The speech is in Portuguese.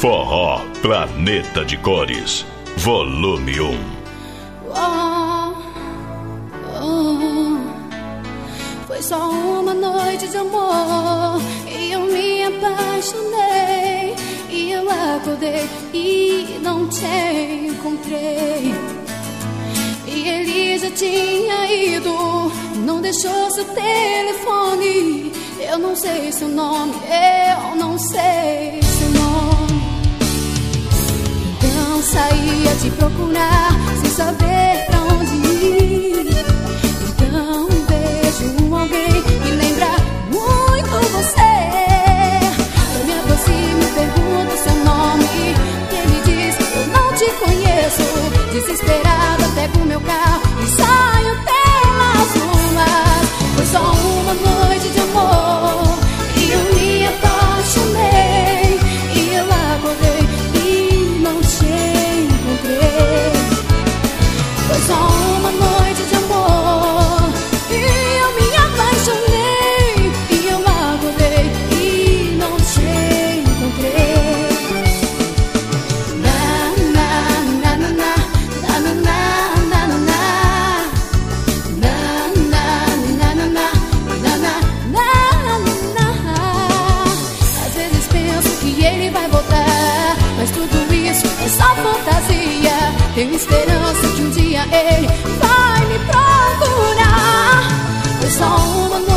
Forró Planeta de Cores, volume 1. Foi só uma noite de amor e eu me apaixonei. E eu acordei e não te encontrei. E ele já tinha ido, não deixou seu telefone. Eu não sei seu nome, eu não sei seu nome. Então saí a te procurar sem saber pra onde ir. Então vejo alguém que lembra muito você. Eu me aproximo e pergunto seu nome e ele diz, eu não te conheço. Desesperada pego meu carro e saio pelas ruas. Foi só uma noite de amor e eu me apaixonei. E eu acordei e não te encontrei. Foi só uma noite de amor e eu me apaixonei. E eu acordei e não te encontrei. Na na na na na na na na na na na na na. Às vezes penso que ele vai voltar, mas tudo isso é só fantasia. Tenho esperança que um dia ele vai me procurar. Foi só uma noite